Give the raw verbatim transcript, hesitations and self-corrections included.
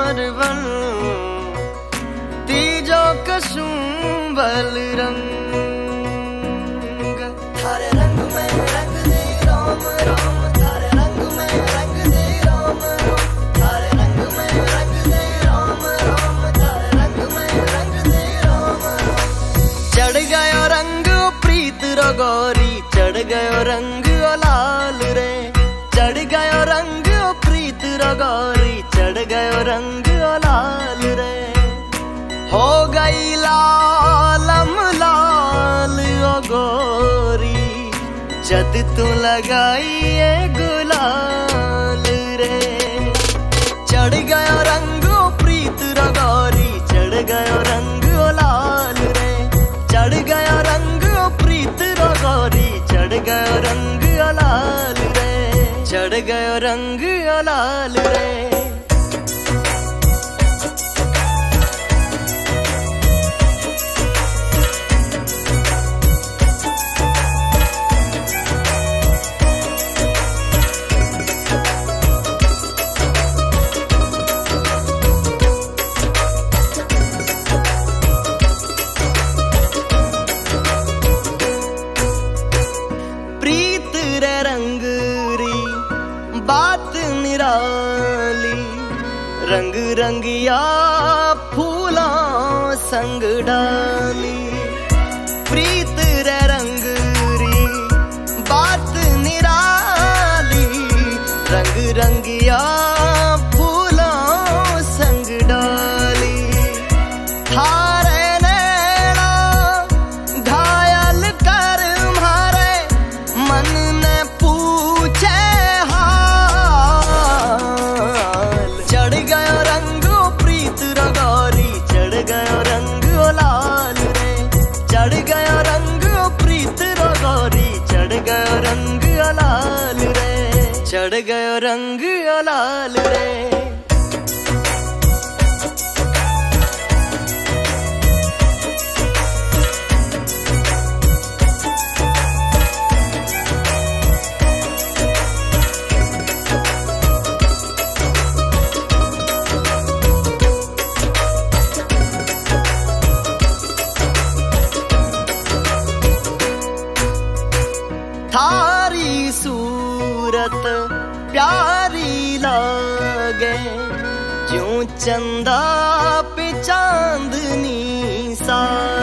बन तीजो कसूं बल रंग थारे रंग में रंग दे राम राम थारे रंग में रंग दे राम राम थारे रंग में रंग दे राम राम थारे रंग में रंग दे राम राम चढ़ गयो रंग प्रीत रो गौरी चढ़ गयो रंग ओ लाल रे चढ़ गयो रंग प्रीत रो गौरी चढ़ गयो रंग ओ लाल रे हो गई लालम लाल ओ गोरी जद तू लगाई ये गुलाल रे चढ़ गयो रंग प्रीत रो गौरी चढ़ गयो रंग ओ लाल रे चढ़ गयो रंग प्रीत रो गौरी चढ़ गयो रंग ओ लाल रे चढ़ गयो रंग ओ लाल रे बात निराली रंग रंगिया फूलों संग डाली प्रीत रे रंग री बात निराली रंग रंगिया फूलों संग डाली थारे नैना घायल कर मारे मन ने पूछे चढ़ गयो रंग प्रीत रो गौरी चढ़ गयो रंग ओ लाल रे चढ़ गयो रंग प्रीत रो गौरी चढ़ गयो रंग ओ लाल रे चढ़ गयो रंग ओ लाल रे थारी सूरत प्यारी लागे ज्यों चंदा पे चांदनी सा